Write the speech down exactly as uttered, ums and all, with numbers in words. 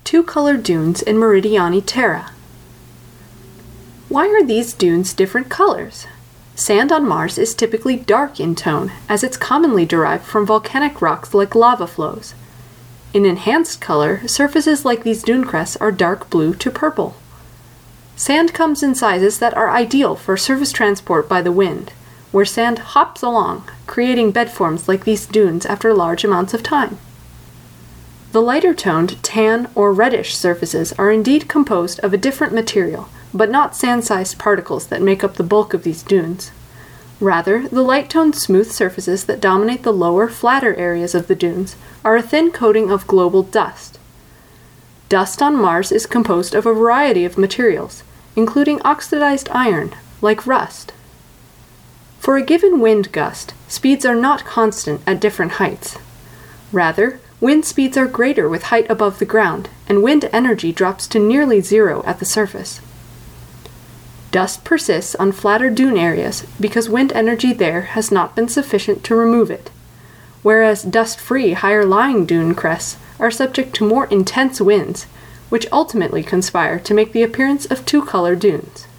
two-color dunes in Meridiani Terra. Why are these dunes different colors? Sand on Mars is typically dark in tone, as it's commonly derived from volcanic rocks like lava flows. In enhanced color, surfaces like these dune crests are dark blue to purple. Sand comes in sizes that are ideal for surface transport by the wind, where sand hops along, creating bedforms like these dunes after large amounts of time. The lighter-toned tan or reddish surfaces are indeed composed of a different material, but not sand-sized particles that make up the bulk of these dunes. Rather, the light-toned smooth surfaces that dominate the lower, flatter areas of the dunes are a thin coating of global dust. Dust on Mars is composed of a variety of materials, including oxidized iron, like rust. For a given wind gust, speeds are not constant at different heights. Rather, wind speeds are greater with height above the ground, and wind energy drops to nearly zero at the surface. Dust persists on flatter dune areas because wind energy there has not been sufficient to remove it, whereas dust-free higher-lying dune crests are subject to more intense winds, which ultimately conspire to make the appearance of two-color dunes.